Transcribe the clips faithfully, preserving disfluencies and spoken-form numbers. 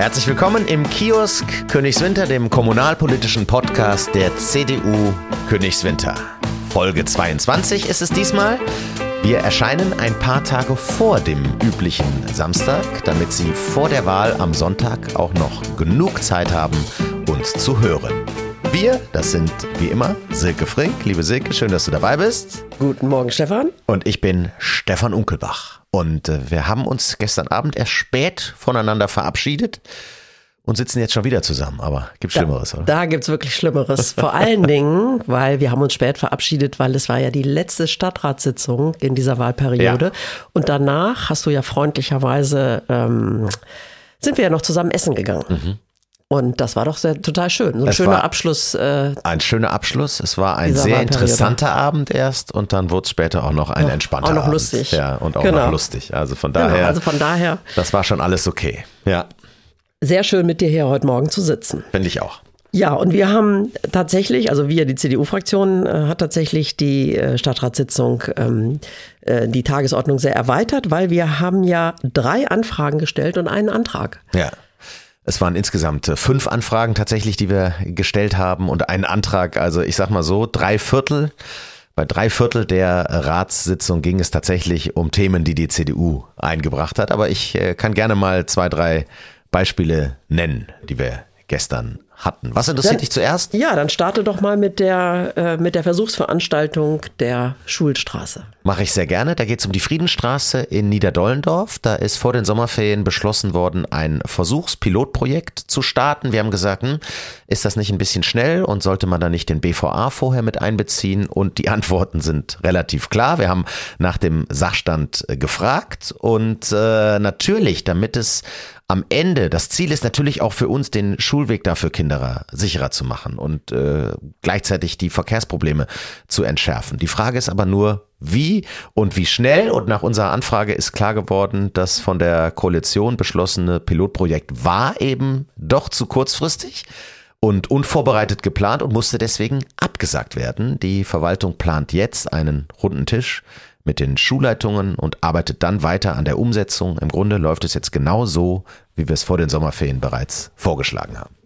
Herzlich willkommen im Kiosk Königswinter, dem kommunalpolitischen Podcast der C D U Königswinter. Folge zweiundzwanzig ist es diesmal. Wir erscheinen ein paar Tage vor dem üblichen Samstag, damit Sie vor der Wahl am Sonntag auch noch genug Zeit haben, uns zu hören. Wir, das sind wie immer Silke Frink. Liebe Silke, schön, dass du dabei bist. Guten Morgen, Stefan. Und ich bin Stefan Unkelbach. Und äh, wir haben uns gestern Abend erst spät voneinander verabschiedet und sitzen jetzt schon wieder zusammen. Aber gibt Schlimmeres, da, oder? Da gibt's wirklich Schlimmeres. Vor allen Dingen, weil wir haben uns spät verabschiedet, weil es war ja die letzte Stadtratssitzung in dieser Wahlperiode. Ja. Und danach hast du ja freundlicherweise, ähm, sind wir ja noch zusammen essen gegangen. Mhm. Und das war doch sehr, total schön. So ein es schöner Abschluss. Äh, ein schöner Abschluss. Es war ein sehr interessanter Abend erst und dann wurde es später auch noch ein entspannter Abend. Auch noch Abend. lustig. Ja, und auch genau. noch lustig. Also von daher, genau, also von daher. Das war schon alles okay. Ja. Sehr schön, mit dir hier heute Morgen zu sitzen. Finde ich auch. Ja, und wir haben tatsächlich, also wir, die C D U-Fraktion, äh, hat tatsächlich die äh, Stadtratssitzung, ähm, äh, die Tagesordnung sehr erweitert, weil wir haben ja drei Anfragen gestellt und einen Antrag. Ja. Es waren insgesamt fünf Anfragen tatsächlich, die wir gestellt haben und einen Antrag, also ich sag mal so, drei Viertel. Bei drei Viertel der Ratssitzung ging es tatsächlich um Themen, die die C D U eingebracht hat. Aber ich äh, kann gerne mal zwei, drei Beispiele nennen, die wir gestern hatten. Was interessiert dann, dich zuerst? Ja, dann starte doch mal mit der, äh, mit der Versuchsveranstaltung der Schulstraße. Mache ich sehr gerne. Da geht es um die Friedenstraße in Niederdollendorf. Da ist vor den Sommerferien beschlossen worden, ein Versuchspilotprojekt zu starten. Wir haben gesagt, hm, ist das nicht ein bisschen schnell und sollte man da nicht den B V A vorher mit einbeziehen? Und die Antworten sind relativ klar. Wir haben nach dem Sachstand gefragt und äh, natürlich, damit es am Ende, das Ziel ist natürlich auch für uns, den Schulweg dafür Kinder sicherer zu machen und äh, gleichzeitig die Verkehrsprobleme zu entschärfen. Die Frage ist aber nur, wie und wie schnell. Und nach unserer Anfrage ist klar geworden, das von der Koalition beschlossene Pilotprojekt war eben doch zu kurzfristig und unvorbereitet geplant und musste deswegen abgesagt werden. Die Verwaltung plant jetzt einen runden Tisch mit den Schulleitungen und arbeitet dann weiter an der Umsetzung. Im Grunde läuft es jetzt genau so, wie wir es vor den Sommerferien bereits vorgeschlagen haben.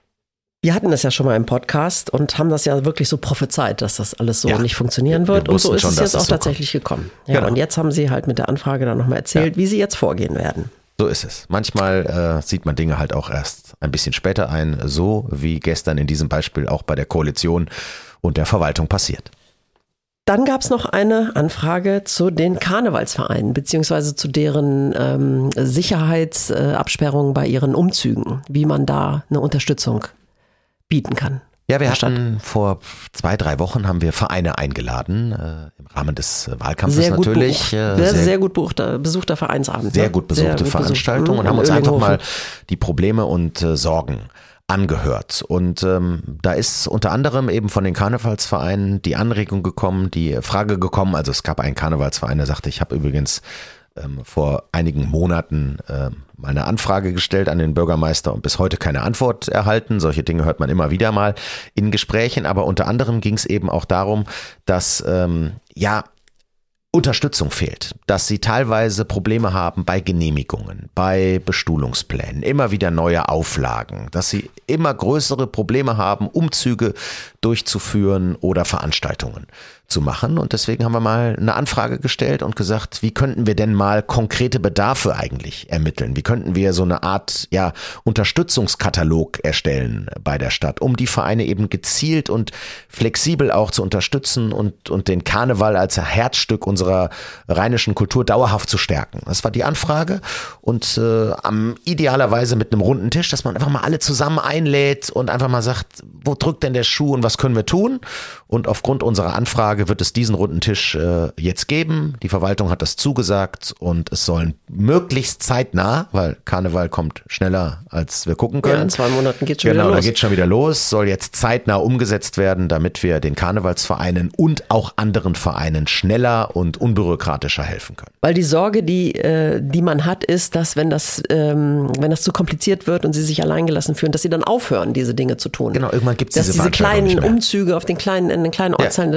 Wir hatten das ja schon mal im Podcast und haben das ja wirklich so prophezeit, dass das alles so ja, nicht funktionieren wird. Und so ist schon, es jetzt auch so tatsächlich kommt. gekommen. Ja, genau. Und jetzt haben sie halt mit der Anfrage dann nochmal erzählt, ja. wie sie jetzt vorgehen werden. So ist es. Manchmal äh, sieht man Dinge halt auch erst ein bisschen später ein, so wie gestern in diesem Beispiel auch bei der Koalition und der Verwaltung passiert. Dann gab es noch eine Anfrage zu den Karnevalsvereinen beziehungsweise zu deren ähm, Sicherheitsabsperrungen äh, bei ihren Umzügen, wie man da eine Unterstützung bieten kann. Ja, wir hatten vor zwei, drei Wochen haben wir Vereine eingeladen, äh, im Rahmen des Wahlkampfes sehr gut natürlich. Besucht, äh, sehr, sehr gut besuchter, besuchter Vereinsabend. Sehr gut besuchte sehr Veranstaltung besucht. Und haben uns einfach mal die Probleme und äh, Sorgen angehört. Und ähm, da ist unter anderem eben von den Karnevalsvereinen die Anregung gekommen, die Frage gekommen, also es gab einen Karnevalsverein, der sagte, ich habe übrigens ähm, vor einigen Monaten äh, mal eine Anfrage gestellt an den Bürgermeister und bis heute keine Antwort erhalten. Solche Dinge hört man immer wieder mal in Gesprächen, aber unter anderem ging es eben auch darum, dass ähm, ja Unterstützung fehlt, dass sie teilweise Probleme haben bei Genehmigungen, bei Bestuhlungsplänen, immer wieder neue Auflagen, dass sie immer größere Probleme haben, Umzüge durchzuführen oder Veranstaltungen zu machen. Und deswegen haben wir mal eine Anfrage gestellt und gesagt, wie könnten wir denn mal konkrete Bedarfe eigentlich ermitteln? Wie könnten wir so eine Art ja Unterstützungskatalog erstellen bei der Stadt, um die Vereine eben gezielt und flexibel auch zu unterstützen und, und den Karneval als Herzstück unserer rheinischen Kultur dauerhaft zu stärken. Das war die Anfrage und äh, am idealerweise mit einem runden Tisch, dass man einfach mal alle zusammen einlädt und einfach mal sagt, wo drückt denn der Schuh und was können wir tun? Und aufgrund unserer Anfrage wird es diesen runden Tisch äh, jetzt geben. Die Verwaltung hat das zugesagt und es sollen möglichst zeitnah, weil Karneval kommt schneller, als wir gucken können. Ja, in zwei Monaten geht schon genau, wieder los. Genau, da geht schon wieder los. Soll jetzt zeitnah umgesetzt werden, damit wir den Karnevalsvereinen und auch anderen Vereinen schneller und unbürokratischer helfen können. Weil die Sorge, die, äh, die man hat, ist, dass wenn das, ähm, wenn das zu kompliziert wird und sie sich alleingelassen fühlen, dass sie dann aufhören, diese Dinge zu tun. Genau, irgendwann gibt es diese diese kleinen Umzüge auf den kleinen, in den kleinen Ortsteilen, ja. dass sie dann nicht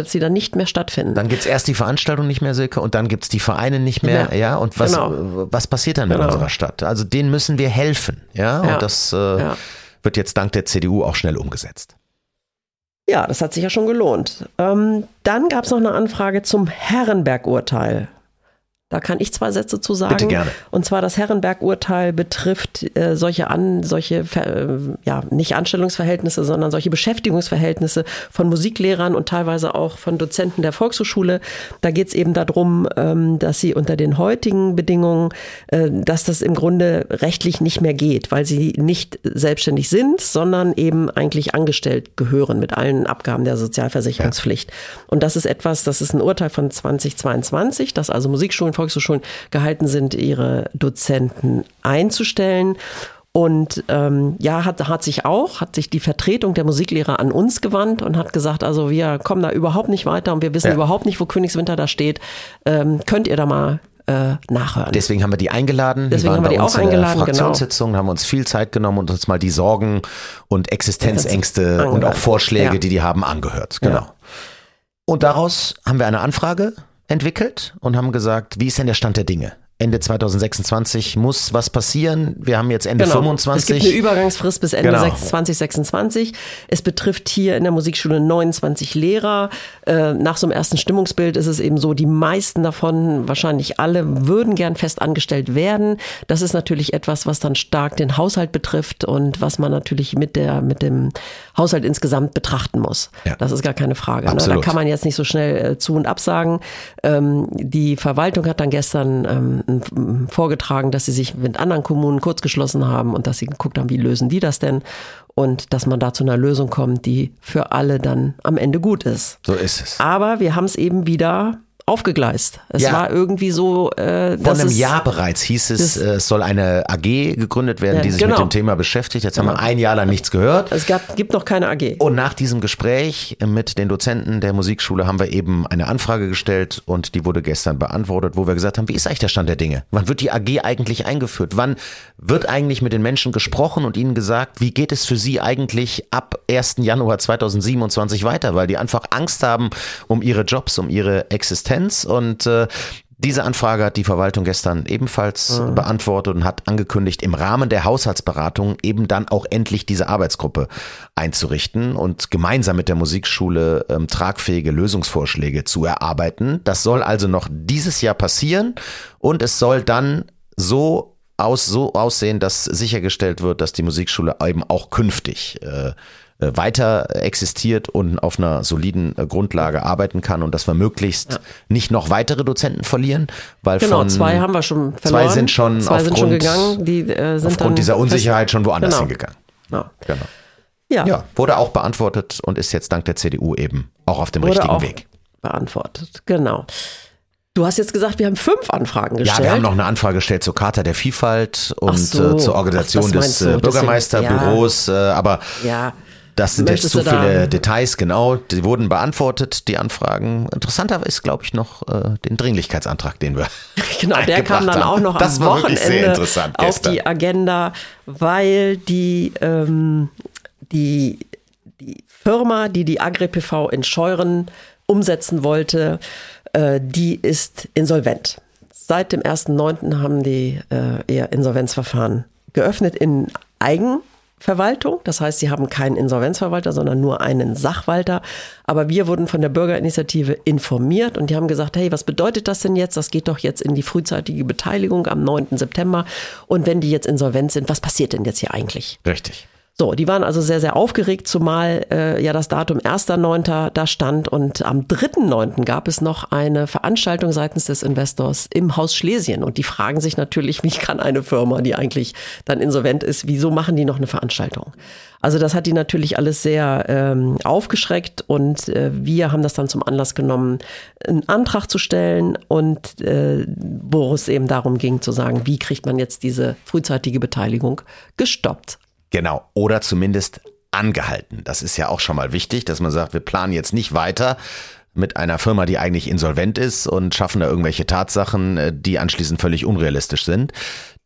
nicht mehr stattfinden. Dann gibt's erst die Veranstaltung nicht mehr, Silke, und dann gibt's die Vereine nicht mehr, ja, ja und was, genau. was passiert dann in genau. unserer Stadt? Also denen müssen wir helfen, ja, ja. und das äh, ja. wird jetzt dank der C D U auch schnell umgesetzt. Ja, das hat sich ja schon gelohnt. Ähm, dann gab's noch eine Anfrage zum Herrenberg-Urteil. Da kann ich zwei Sätze zu sagen. Bitte gerne. Und zwar das Herrenberg-Urteil betrifft äh, solche an, solche äh, ja nicht Anstellungsverhältnisse, sondern solche Beschäftigungsverhältnisse von Musiklehrern und teilweise auch von Dozenten der Volkshochschule. Da geht es eben darum, ähm, dass sie unter den heutigen Bedingungen, äh, dass das im Grunde rechtlich nicht mehr geht, weil sie nicht selbstständig sind, sondern eben eigentlich angestellt gehören mit allen Abgaben der Sozialversicherungspflicht. Ja. Und das ist etwas, das ist ein Urteil von zweitausendzweiundzwanzig, dass also Musikschulen, Volkshochschulen gehalten sind, ihre Dozenten einzustellen. Und ähm, ja, hat, hat sich auch, hat sich die Vertretung der Musiklehrer an uns gewandt und hat gesagt, also wir kommen da überhaupt nicht weiter und wir wissen ja. überhaupt nicht, wo Königswinter da steht. Ähm, könnt ihr da mal äh, nachhören. Deswegen haben wir die eingeladen. Deswegen haben wir die auch eingeladen, Fraktionssitzung, genau. haben uns viel Zeit genommen und uns mal die Sorgen und Existenzängste und auch Vorschläge, ja. die die haben, angehört. Genau. Ja. Und daraus haben wir eine Anfrage entwickelt und haben gesagt, wie ist denn der Stand der Dinge? Ende zweitausendsechsundzwanzig muss was passieren. Wir haben jetzt Ende genau. fünfundzwanzig. Es gibt eine Übergangsfrist bis Ende genau. zwanzig sechsundzwanzig. Es betrifft hier in der Musikschule neunundzwanzig Lehrer. Äh, nach so einem ersten Stimmungsbild ist es eben so, die meisten davon, wahrscheinlich alle, würden gern fest angestellt werden. Das ist natürlich etwas, was dann stark den Haushalt betrifft und was man natürlich mit der mit dem Haushalt insgesamt betrachten muss. Ja. Das ist gar keine Frage. Ne? Da kann man jetzt nicht so schnell äh, zu- und absagen. Ähm, die Verwaltung hat dann gestern ähm, vorgetragen, dass sie sich mit anderen Kommunen kurzgeschlossen haben und dass sie geguckt haben, wie lösen die das denn und dass man da zu einer Lösung kommt, die für alle dann am Ende gut ist. So ist es. Aber wir haben es eben wieder aufgegleist. Es ja. war irgendwie so, äh, Vor einem Jahr bereits hieß es, äh, es soll eine A G gegründet werden, ja, die sich genau. mit dem Thema beschäftigt. Jetzt genau. haben wir ein Jahr lang nichts gehört. Es gab, gibt noch keine A G. Und nach diesem Gespräch mit den Dozenten der Musikschule haben wir eben eine Anfrage gestellt und die wurde gestern beantwortet, wo wir gesagt haben, wie ist eigentlich der Stand der Dinge? Wann wird die A G eigentlich eingeführt? Wann wird eigentlich mit den Menschen gesprochen und ihnen gesagt, wie geht es für sie eigentlich ab ersten Januar zweitausendsiebenundzwanzig weiter? Weil die einfach Angst haben um ihre Jobs, um ihre Existenz. Und äh, diese Anfrage hat die Verwaltung gestern ebenfalls mhm. beantwortet und hat angekündigt, im Rahmen der Haushaltsberatung eben dann auch endlich diese Arbeitsgruppe einzurichten und gemeinsam mit der Musikschule ähm, tragfähige Lösungsvorschläge zu erarbeiten. Das soll also noch dieses Jahr passieren und es soll dann so aus so aussehen, dass sichergestellt wird, dass die Musikschule eben auch künftig äh, weiter existiert und auf einer soliden Grundlage arbeiten kann und dass wir möglichst ja. nicht noch weitere Dozenten verlieren, weil genau, von zwei haben wir schon verloren. Zwei sind schon zwei aufgrund, sind schon gegangen, die äh, sind aufgrund dann dieser Unsicherheit schon woanders genau. hingegangen. Ja. Genau. Ja. ja, wurde auch beantwortet und ist jetzt dank der C D U eben auch auf dem wurde richtigen auch Weg. Beantwortet, genau. Du hast jetzt gesagt, wir haben fünf Anfragen gestellt. Ja, wir haben noch eine Anfrage gestellt zur Charta der Vielfalt und so. äh, zur Organisation Ach, des du? Bürgermeisterbüros, ja. äh, aber ja. das sind Möchtest jetzt zu du viele da? Details, genau, die wurden beantwortet, die Anfragen. Interessanter ist, glaube ich, noch äh, den Dringlichkeitsantrag, den wir Genau, der kam dann haben. auch noch das am war Wochenende sehr interessant auf gestern. die Agenda, weil die, ähm, die, die Firma, die die Agri-P V in Scheuren umsetzen wollte, äh, die ist insolvent. Seit dem ersten neunten haben die äh, ihr Insolvenzverfahren geöffnet in Eigenverwaltung. Das heißt, sie haben keinen Insolvenzverwalter, sondern nur einen Sachwalter. Aber wir wurden von der Bürgerinitiative informiert und die haben gesagt, hey, was bedeutet das denn jetzt? Das geht doch jetzt in die frühzeitige Beteiligung am neunten September. Und wenn die jetzt insolvent sind, was passiert denn jetzt hier eigentlich? Richtig. So, die waren also sehr, sehr aufgeregt, zumal äh, ja das Datum erster neunter da stand und am dritten neunten gab es noch eine Veranstaltung seitens des Investors im Haus Schlesien und die fragen sich natürlich, wie kann eine Firma, die eigentlich dann insolvent ist, wieso machen die noch eine Veranstaltung? Also das hat die natürlich alles sehr ähm, aufgeschreckt und äh, wir haben das dann zum Anlass genommen, einen Antrag zu stellen und äh, wo es eben darum ging zu sagen, wie kriegt man jetzt diese frühzeitige Beteiligung gestoppt? Genau, oder zumindest angehalten. Das ist ja auch schon mal wichtig, dass man sagt, wir planen jetzt nicht weiter mit einer Firma, die eigentlich insolvent ist und schaffen da irgendwelche Tatsachen, die anschließend völlig unrealistisch sind.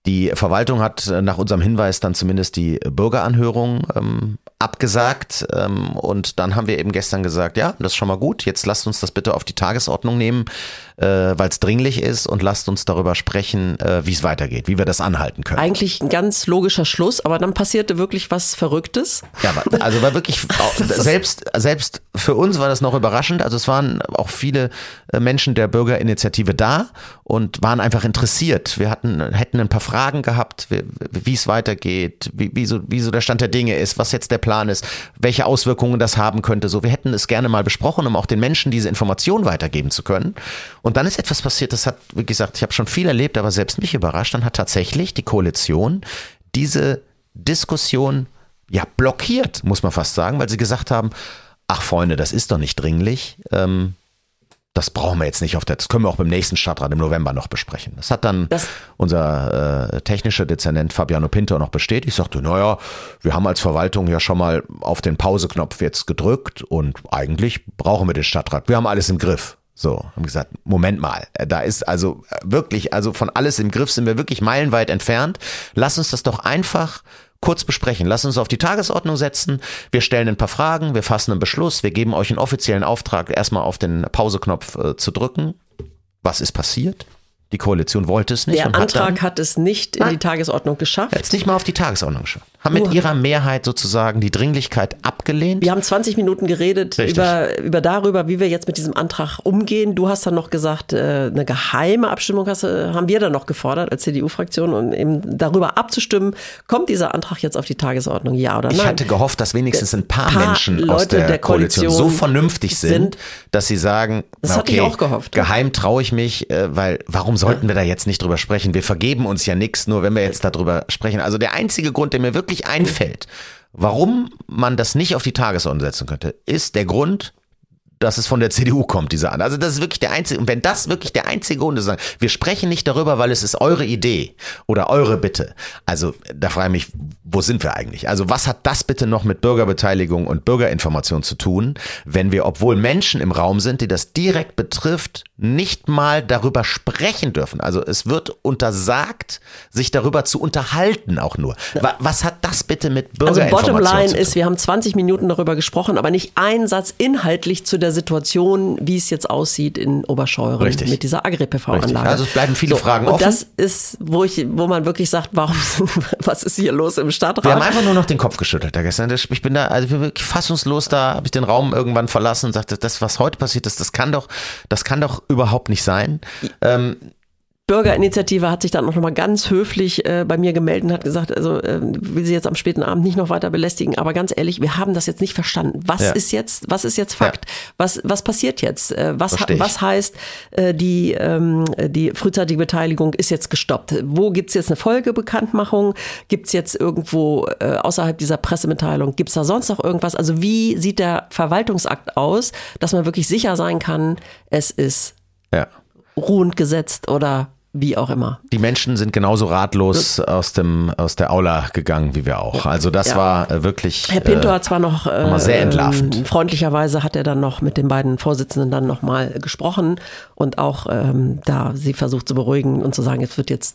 Die Verwaltung hat nach unserem Hinweis dann zumindest die Bürgeranhörung ähm, abgesagt ähm, und dann haben wir eben gestern gesagt, ja, das ist schon mal gut, jetzt lasst uns das bitte auf die Tagesordnung nehmen, äh, weil es dringlich ist und lasst uns darüber sprechen, äh, wie es weitergeht, wie wir das anhalten können. Eigentlich ein ganz logischer Schluss, aber dann passierte wirklich was Verrücktes. Ja, also war wirklich, selbst, selbst für uns war das noch überraschend, also es waren auch viele Menschen der Bürgerinitiative da und waren einfach interessiert. Wir hatten, hätten ein paar Fragen gehabt, wie, wie es weitergeht, wie, wie, so, wie so der Stand der Dinge ist, was jetzt der Plan ist, welche Auswirkungen das haben könnte. So, wir hätten es gerne mal besprochen, um auch den Menschen diese Information weitergeben zu können. Und dann ist etwas passiert, das hat, wie gesagt, ich habe schon viel erlebt, aber selbst mich überrascht. Dann hat tatsächlich die Koalition diese Diskussion ja blockiert, muss man fast sagen, weil sie gesagt haben, ach Freunde, das ist doch nicht dringlich. Ähm, Das brauchen wir jetzt nicht auf der, das können wir auch beim nächsten Stadtrat im November noch besprechen. Das hat dann das unser äh, technischer Dezernent Fabiano Pinto noch bestätigt. Ich sagte, naja, wir haben als Verwaltung ja schon mal auf den Pauseknopf jetzt gedrückt und eigentlich brauchen wir den Stadtrat. Wir haben alles im Griff. So, haben gesagt, Moment mal, da ist also wirklich, also von alles im Griff sind wir wirklich meilenweit entfernt. Lass uns das doch einfach kurz besprechen. Lass uns auf die Tagesordnung setzen. Wir stellen ein paar Fragen, wir fassen einen Beschluss, wir geben euch einen offiziellen Auftrag, erstmal auf den Pauseknopf äh, zu drücken. Was ist passiert? Die Koalition wollte es nicht. Der und Antrag hat, dann, hat es nicht in nein, die Tagesordnung geschafft. Jetzt nicht mal auf die Tagesordnung geschafft. Haben mit ihrer Mehrheit sozusagen die Dringlichkeit abgelehnt. Wir haben zwanzig Minuten geredet über, über darüber, wie wir jetzt mit diesem Antrag umgehen. Du hast dann noch gesagt, eine geheime Abstimmung hast, haben wir dann noch gefordert als C D U-Fraktion, um eben darüber abzustimmen, kommt dieser Antrag jetzt auf die Tagesordnung, ja oder nein? Ich hatte gehofft, dass wenigstens ein paar, paar Menschen Leute aus der, der Koalition, Koalition so vernünftig sind, sind, dass sie sagen, das na hatte okay, ich auch gehofft. Geheim traue ich mich, weil warum sollten wir da jetzt nicht drüber sprechen? Wir vergeben uns ja nichts, nur wenn wir jetzt darüber sprechen. Also der einzige Grund, der mir wirklich einfällt, warum man das nicht auf die Tagesordnung setzen könnte, ist der Grund, dass es von der C D U kommt, dieser Antrag. Also das ist wirklich der einzige, und wenn das wirklich der einzige Grund ist, sagen, wir sprechen nicht darüber, weil es ist eure Idee oder eure Bitte. Also da frage ich mich, wo sind wir eigentlich? Also was hat das bitte noch mit Bürgerbeteiligung und Bürgerinformation zu tun, wenn wir, obwohl Menschen im Raum sind, die das direkt betrifft, nicht mal darüber sprechen dürfen? Also es wird untersagt, sich darüber zu unterhalten auch nur. Was hat das bitte mit Bürgerinformation also bottom line zu tun? Ist, wir haben zwanzig Minuten darüber gesprochen, aber nicht einen Satz inhaltlich zu der Situation, wie es jetzt aussieht in Oberscheuren Richtig. mit dieser Agri-P V-Anlage. Also es bleiben viele so, Fragen und offen. Und das ist, wo ich, wo man wirklich sagt, warum, was ist hier los im Stadtrat? Wir haben einfach nur noch den Kopf geschüttelt da gestern. Ich bin da, also ich bin wirklich fassungslos, da habe ich den Raum irgendwann verlassen und sagte, das, was heute passiert ist, das kann doch, das kann doch überhaupt nicht sein. Ähm, Bürgerinitiative hat sich dann noch mal ganz höflich äh, bei mir gemeldet und hat gesagt, also äh, will sie jetzt am späten Abend nicht noch weiter belästigen, aber ganz ehrlich, wir haben das jetzt nicht verstanden. Was ja. ist jetzt, was ist jetzt Fakt? Ja. Was was passiert jetzt? Äh, was was heißt äh, die ähm, die frühzeitige Beteiligung ist jetzt gestoppt? Wo gibt's jetzt eine Folgebekanntmachung? Gibt's jetzt irgendwo äh, außerhalb dieser Pressemitteilung, gibt's da sonst noch irgendwas? Also wie sieht der Verwaltungsakt aus, dass man wirklich sicher sein kann, es ist ja. ruhend gesetzt oder wie auch immer. Die Menschen sind genauso ratlos aus dem aus der Aula gegangen wie wir auch. Also das ja. war wirklich. Herr Pinto äh, hat zwar noch äh, sehr entlarvend. Ähm, freundlicherweise hat er dann noch mit den beiden Vorsitzenden dann noch mal gesprochen und auch ähm, da sie versucht zu beruhigen und zu sagen, es wird jetzt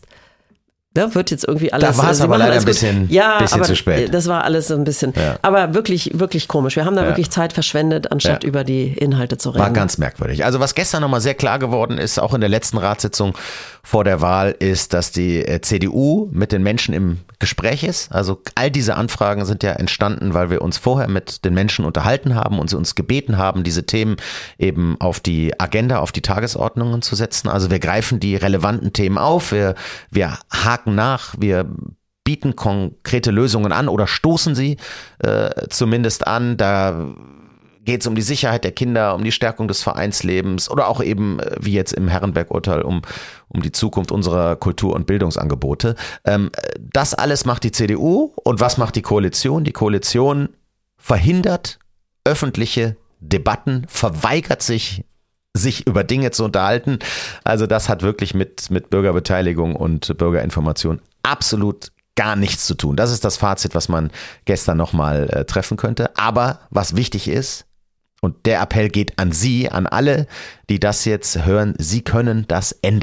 Da wird jetzt irgendwie alles. Da war es aber leider ein bisschen, ja, bisschen aber zu spät. Das war alles so ein bisschen. Ja. Aber wirklich, wirklich komisch. Wir haben da ja. wirklich Zeit verschwendet, anstatt ja. über die Inhalte zu reden. War ganz merkwürdig. Also was gestern nochmal sehr klar geworden ist, auch in der letzten Ratssitzung vor der Wahl, ist, dass die C D U mit den Menschen im Gespräch ist. Also all diese Anfragen sind ja entstanden, weil wir uns vorher mit den Menschen unterhalten haben und sie uns gebeten haben, diese Themen eben auf die Agenda, auf die Tagesordnungen zu setzen. Also wir greifen die relevanten Themen auf, wir, wir haken nach, wir bieten konkrete Lösungen an oder stoßen sie äh, zumindest an. Da geht es um die Sicherheit der Kinder, um die Stärkung des Vereinslebens oder auch eben, wie jetzt im Herrenberg-Urteil, um, um die Zukunft unserer Kultur- und Bildungsangebote. Ähm, das alles macht die C D U. Und was macht die Koalition? Die Koalition verhindert öffentliche Debatten, verweigert sich, sich über Dinge zu unterhalten. Also das hat wirklich mit, mit Bürgerbeteiligung und Bürgerinformation absolut gar nichts zu tun. Das ist das Fazit, was man gestern nochmal äh, treffen könnte. Aber was wichtig ist, und der Appell geht an Sie, an alle, die das jetzt hören, Sie können das ändern.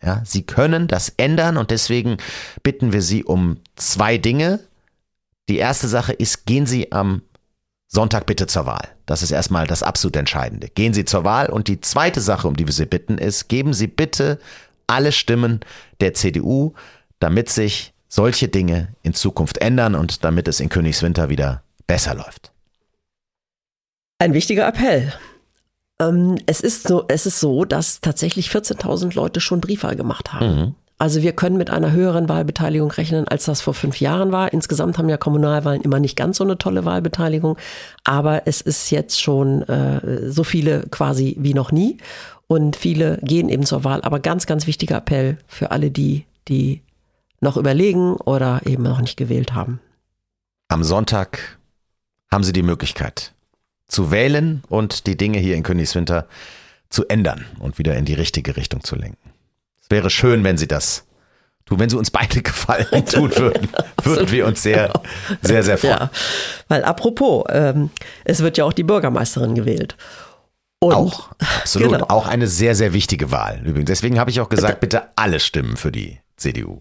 Ja, Sie können das ändern und deswegen bitten wir Sie um zwei Dinge. Die erste Sache ist, gehen Sie am Sonntag bitte zur Wahl. Das ist erstmal das absolut Entscheidende. Gehen Sie zur Wahl. Und die zweite Sache, um die wir Sie bitten, ist, geben Sie bitte alle Stimmen der C D U, damit sich solche Dinge in Zukunft ändern und damit es in Königswinter wieder besser läuft. Ein wichtiger Appell. Ähm, es ist so, es ist so, dass tatsächlich vierzehntausend Leute schon Briefwahl gemacht haben. Mhm. Also wir können mit einer höheren Wahlbeteiligung rechnen, als das vor fünf Jahren war. Insgesamt haben ja Kommunalwahlen immer nicht ganz so eine tolle Wahlbeteiligung. Aber es ist jetzt schon äh, so viele quasi wie noch nie. Und viele gehen eben zur Wahl. Aber ganz, ganz wichtiger Appell für alle die, die noch überlegen oder eben noch nicht gewählt haben. Am Sonntag haben Sie die Möglichkeit zu wählen und die Dinge hier in Königswinter zu ändern und wieder in die richtige Richtung zu lenken. Es wäre schön, wenn Sie das tun, wenn Sie uns beide Gefallen tun würden, würden wir uns sehr, sehr, sehr freuen. Ja, weil apropos, ähm, es wird ja auch die Bürgermeisterin gewählt. Und, auch, absolut, genau. Auch eine sehr, sehr wichtige Wahl übrigens. Deswegen habe ich auch gesagt, bitte alle stimmen für die C D U.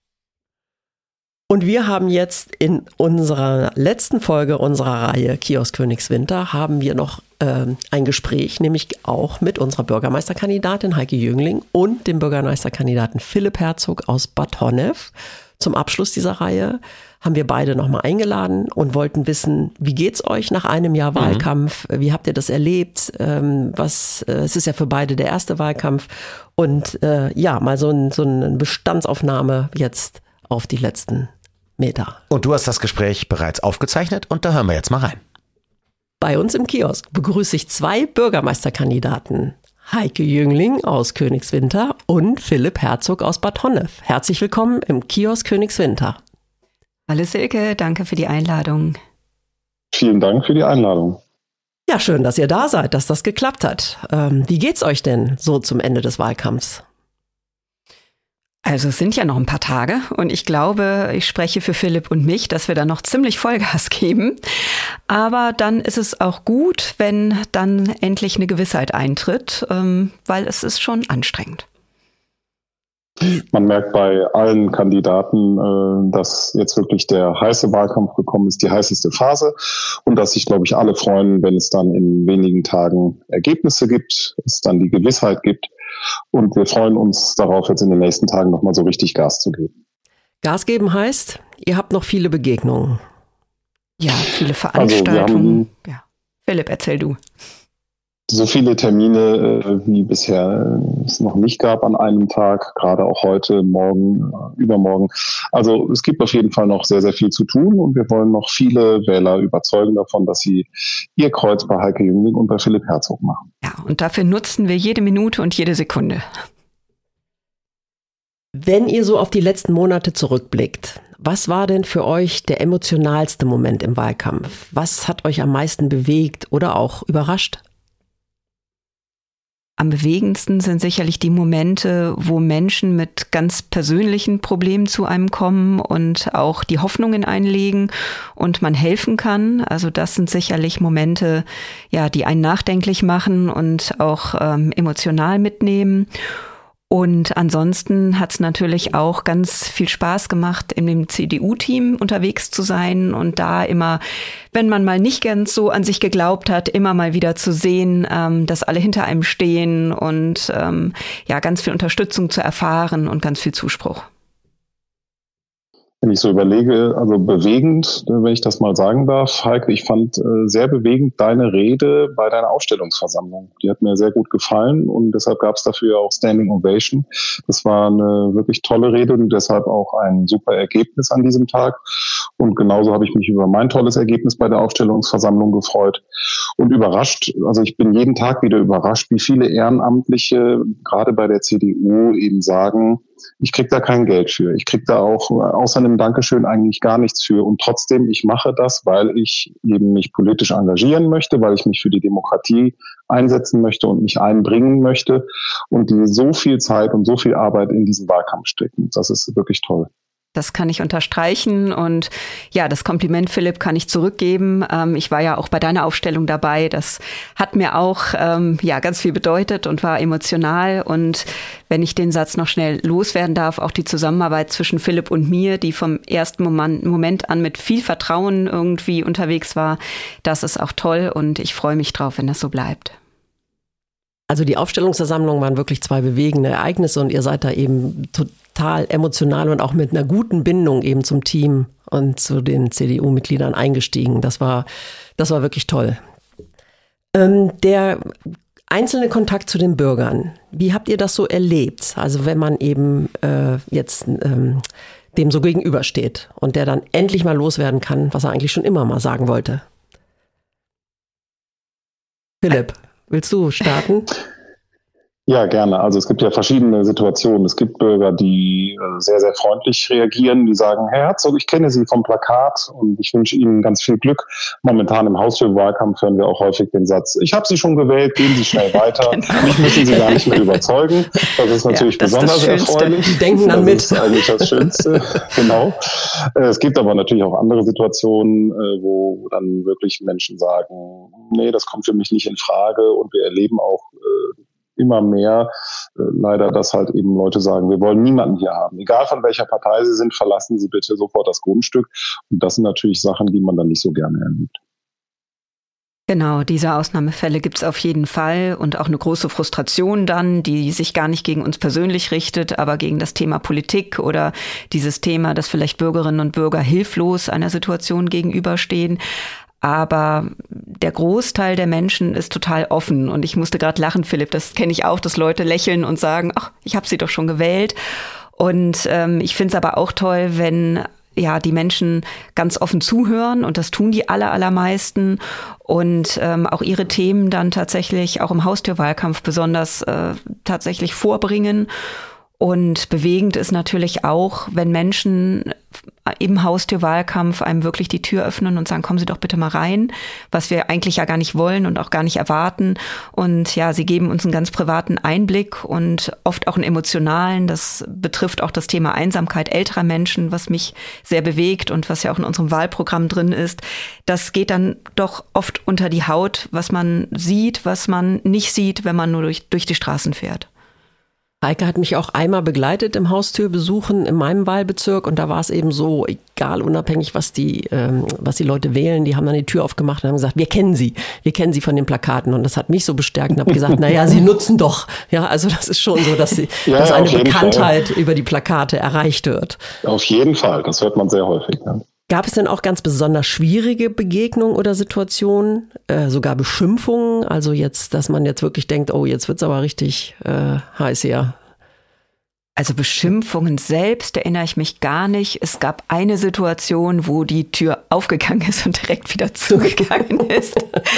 Und wir haben jetzt in unserer letzten Folge unserer Reihe Kiosk Königswinter haben wir noch ähm, ein Gespräch, nämlich auch mit unserer Bürgermeisterkandidatin Heike Jüngling und dem Bürgermeisterkandidaten Philipp Herzog aus Bad Honnef. Zum Abschluss dieser Reihe haben wir beide nochmal eingeladen und wollten wissen, wie geht's euch nach einem Jahr Wahlkampf? Mhm. Wie habt ihr das erlebt? Ähm, was, äh, es ist ja für beide der erste Wahlkampf. Und äh, ja, mal so, ein, so eine Bestandsaufnahme jetzt auf die letzten Meter. Und du hast das Gespräch bereits aufgezeichnet und da hören wir jetzt mal rein. Bei uns im Kiosk begrüße ich zwei Bürgermeisterkandidaten. Heike Jüngling aus Königswinter und Philipp Herzog aus Bad Honnef. Herzlich willkommen im Kiosk Königswinter. Hallo Silke, danke für die Einladung. Vielen Dank für die Einladung. Ja, schön, dass ihr da seid, dass das geklappt hat. Ähm, wie geht's euch denn so zum Ende des Wahlkampfs? Also es sind ja noch ein paar Tage und ich glaube, ich spreche für Philipp und mich, dass wir da noch ziemlich Vollgas geben. Aber dann ist es auch gut, wenn dann endlich eine Gewissheit eintritt, weil es ist schon anstrengend. Man merkt bei allen Kandidaten, dass jetzt wirklich der heiße Wahlkampf gekommen ist, die heißeste Phase und dass sich, glaube ich, alle freuen, wenn es dann in wenigen Tagen Ergebnisse gibt, es dann die Gewissheit gibt. Und wir freuen uns darauf, jetzt in den nächsten Tagen nochmal so richtig Gas zu geben. Gas geben heißt, ihr habt noch viele Begegnungen. Ja, viele Veranstaltungen. Also wir haben ja. Philipp, erzähl du. So viele Termine, wie bisher es noch nicht gab an einem Tag, gerade auch heute, morgen, übermorgen. Also es gibt auf jeden Fall noch sehr, sehr viel zu tun und wir wollen noch viele Wähler überzeugen davon, dass sie ihr Kreuz bei Heike Jüngling und bei Philipp Herzog machen. Ja, und dafür nutzen wir jede Minute und jede Sekunde. Wenn ihr so auf die letzten Monate zurückblickt, was war denn für euch der emotionalste Moment im Wahlkampf? Was hat euch am meisten bewegt oder auch überrascht? Am bewegendsten sind sicherlich die Momente, wo Menschen mit ganz persönlichen Problemen zu einem kommen und auch die Hoffnungen einlegen und man helfen kann. Also das sind sicherlich Momente, ja, die einen nachdenklich machen und auch ähm, emotional mitnehmen. Und ansonsten hat es natürlich auch ganz viel Spaß gemacht, in dem C D U-Team unterwegs zu sein und da immer, wenn man mal nicht ganz so an sich geglaubt hat, immer mal wieder zu sehen, ähm, dass alle hinter einem stehen und ähm, ja, ganz viel Unterstützung zu erfahren und ganz viel Zuspruch. Wenn ich so überlege, also bewegend, wenn ich das mal sagen darf, Heike, ich fand äh, sehr bewegend deine Rede bei deiner Ausstellungsversammlung. Die hat mir sehr gut gefallen und deshalb gab es dafür auch Standing Ovation. Das war eine wirklich tolle Rede und deshalb auch ein super Ergebnis an diesem Tag. Und genauso habe ich mich über mein tolles Ergebnis bei der Ausstellungsversammlung gefreut und überrascht. Also ich bin jeden Tag wieder überrascht, wie viele Ehrenamtliche gerade bei der C D U eben sagen, ich krieg da kein Geld für. Ich krieg da auch außer einem Dankeschön eigentlich gar nichts für. Und trotzdem, ich mache das, weil ich eben mich politisch engagieren möchte, weil ich mich für die Demokratie einsetzen möchte und mich einbringen möchte. Und die so viel Zeit und so viel Arbeit in diesen Wahlkampf stecken. Das ist wirklich toll. Das kann ich unterstreichen und ja, das Kompliment, Philipp, kann ich zurückgeben. Ähm, ich war ja auch bei deiner Aufstellung dabei. Das hat mir auch ähm, ja ganz viel bedeutet und war emotional. Und wenn ich den Satz noch schnell loswerden darf, auch die Zusammenarbeit zwischen Philipp und mir, die vom ersten Moment, Moment an mit viel Vertrauen irgendwie unterwegs war, das ist auch toll und ich freue mich drauf, wenn das so bleibt. Also die Aufstellungsversammlungen waren wirklich zwei bewegende Ereignisse und ihr seid da eben total emotional und auch mit einer guten Bindung eben zum Team und zu den C D U-Mitgliedern eingestiegen. Das war, das war wirklich toll. Ähm, der einzelne Kontakt zu den Bürgern, wie habt ihr das so erlebt? Also wenn man eben äh, jetzt ähm, dem so gegenübersteht und der dann endlich mal loswerden kann, was er eigentlich schon immer mal sagen wollte. Philipp. Willst du starten? Ja, gerne. Also es gibt ja verschiedene Situationen. Es gibt Bürger, die sehr, sehr freundlich reagieren, die sagen, Herr Herzog, ich kenne Sie vom Plakat und ich wünsche Ihnen ganz viel Glück. Momentan im Haustürwahlkampf hören wir auch häufig den Satz, ich habe Sie schon gewählt, gehen Sie schnell weiter. Genau. Mich müssen Sie gar nicht mehr überzeugen. Das ist natürlich ja, das besonders ist das erfreulich. Die denken dann das mit. Das ist eigentlich das Schönste. Genau. Es gibt aber natürlich auch andere Situationen, wo dann wirklich Menschen sagen, nee, das kommt für mich nicht in Frage und wir erleben auch immer mehr äh, leider, dass halt eben Leute sagen, wir wollen niemanden hier haben. Egal von welcher Partei Sie sind, verlassen Sie bitte sofort das Grundstück. Und das sind natürlich Sachen, die man dann nicht so gerne erlebt. Genau, diese Ausnahmefälle gibt es auf jeden Fall und auch eine große Frustration dann, die sich gar nicht gegen uns persönlich richtet, aber gegen das Thema Politik oder dieses Thema, dass vielleicht Bürgerinnen und Bürger hilflos einer Situation gegenüberstehen. Aber der Großteil der Menschen ist total offen. Und ich musste gerade lachen, Philipp, das kenne ich auch, dass Leute lächeln und sagen, ach, ich habe sie doch schon gewählt. Und ähm, ich finde es aber auch toll, wenn ja die Menschen ganz offen zuhören. Und das tun die aller, allermeisten. Und ähm, auch ihre Themen dann tatsächlich auch im Haustürwahlkampf besonders äh, tatsächlich vorbringen. Und bewegend ist natürlich auch, wenn Menschen im Haustürwahlkampf einem wirklich die Tür öffnen und sagen, kommen Sie doch bitte mal rein, was wir eigentlich ja gar nicht wollen und auch gar nicht erwarten. Und ja, sie geben uns einen ganz privaten Einblick und oft auch einen emotionalen. Das betrifft auch das Thema Einsamkeit älterer Menschen, was mich sehr bewegt und was ja auch in unserem Wahlprogramm drin ist. Das geht dann doch oft unter die Haut, was man sieht, was man nicht sieht, wenn man nur durch, durch die Straßen fährt. Heike hat mich auch einmal begleitet im Haustürbesuchen in meinem Wahlbezirk und da war es eben so, egal, unabhängig, was die, ähm, was die Leute wählen, die haben dann die Tür aufgemacht und haben gesagt, wir kennen sie, wir kennen sie von den Plakaten und das hat mich so bestärkt und habe gesagt, naja, sie nutzen doch. Ja, also das ist schon so, dass, sie, ja, dass eine Bekanntheit Fall. über die Plakate erreicht wird. Auf jeden Fall, das hört man sehr häufig, ja. Gab es denn auch ganz besonders schwierige Begegnungen oder Situationen, äh, sogar Beschimpfungen? Also jetzt, dass man jetzt wirklich denkt, oh, jetzt wird's aber richtig äh, heiß hier. Also Beschimpfungen selbst erinnere ich mich gar nicht. Es gab eine Situation, wo die Tür aufgegangen ist und direkt wieder zugegangen ist.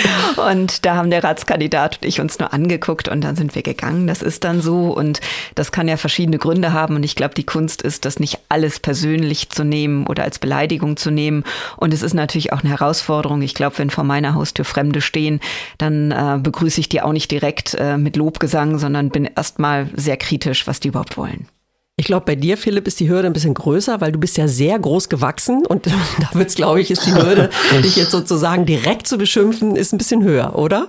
Und da haben der Ratskandidat und ich uns nur angeguckt und dann sind wir gegangen. Das ist dann so und das kann ja verschiedene Gründe haben. Und ich glaube, die Kunst ist, das nicht alles persönlich zu nehmen oder als Beleidigung zu nehmen. Und es ist natürlich auch eine Herausforderung. Ich glaube, wenn vor meiner Haustür Fremde stehen, dann äh, begrüße ich die auch nicht direkt äh, mit Lobgesang, sondern bin erstmal sehr kritisch, was die überhaupt wollen. Ich glaube, bei dir, Philipp, ist die Hürde ein bisschen größer, weil du bist ja sehr groß gewachsen und da wird's, glaube ich, ist die Hürde, dich jetzt sozusagen direkt zu beschimpfen, ist ein bisschen höher, oder?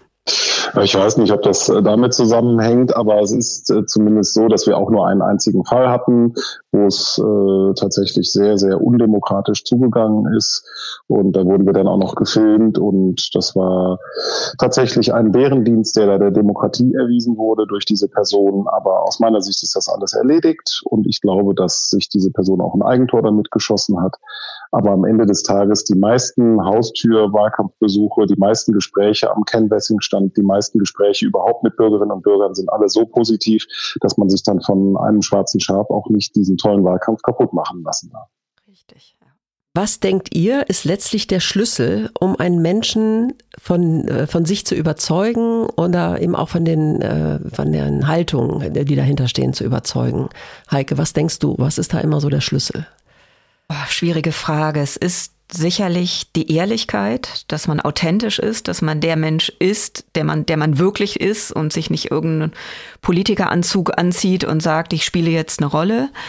Ich weiß nicht, ob das damit zusammenhängt, aber es ist zumindest so, dass wir auch nur einen einzigen Fall hatten, wo es äh, tatsächlich sehr, sehr undemokratisch zugegangen ist. Und da wurden wir dann auch noch gefilmt und das war tatsächlich ein Bärendienst, der da der Demokratie erwiesen wurde durch diese Person. Aber aus meiner Sicht ist das alles erledigt und ich glaube, dass sich diese Person auch ein Eigentor damit geschossen hat. Aber am Ende des Tages die meisten Haustür-Wahlkampfbesuche, die meisten Gespräche am Canvassing-Stand, die meisten Gespräche überhaupt mit Bürgerinnen und Bürgern sind alle so positiv, dass man sich dann von einem schwarzen Schaf auch nicht diesen tollen Wahlkampf kaputt machen lassen darf. Richtig, ja. Was denkt ihr, ist letztlich der Schlüssel, um einen Menschen von, von sich zu überzeugen oder eben auch von den, von den Haltungen, die dahinter stehen, zu überzeugen? Heike, was denkst du? Was ist da immer so der Schlüssel? Oh, schwierige Frage. Es ist sicherlich die Ehrlichkeit, dass man authentisch ist, dass man der Mensch ist, der man, der man wirklich ist und sich nicht irgendeinen Politikeranzug anzieht und sagt, ich spiele jetzt eine Rolle.